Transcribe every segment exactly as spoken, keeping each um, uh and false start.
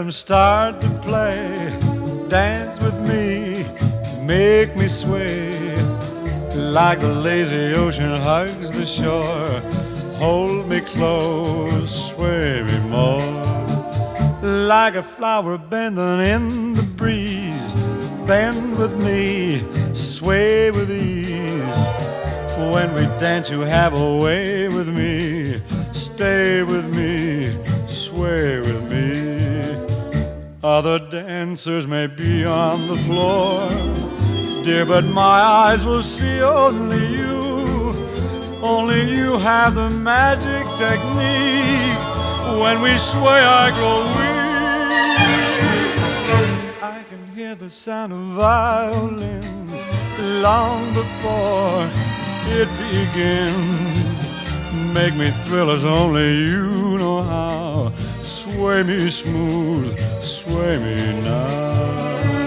them start to play. Dance with me, make me sway, like the lazy ocean hugs the shore. Hold me close, sway me more, like a flower bending in the breeze. Bend with me, sway with ease. When we dance you have a way with me. Stay with me, sway with me. Other dancers may be on the floor, dear, but my eyes will see only you. Only you have the magic technique. When we sway I grow weak. I can hear the sound of violins long before it begins. Make me thrill as only you know how. Sway me smooth, sway me now.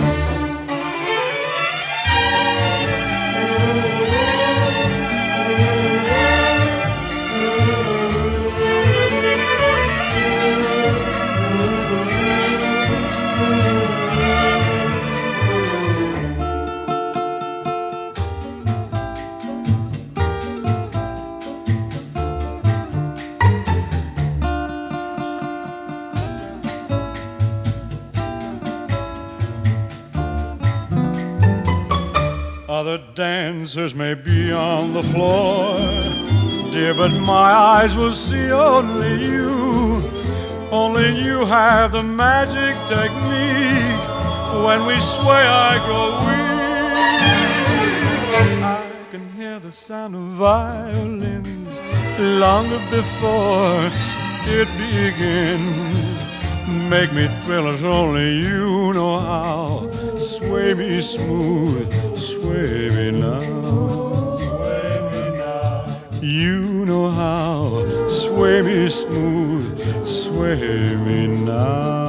Other dancers may be on the floor, dear, but my eyes will see only you. Only you have the magic technique. When we sway I grow weak. I can hear the sound of violins long before it begins. Make me thrill as only you know how. Sway me smooth, sway me now. Sway me now. You know how. Sway me smooth, sway me now.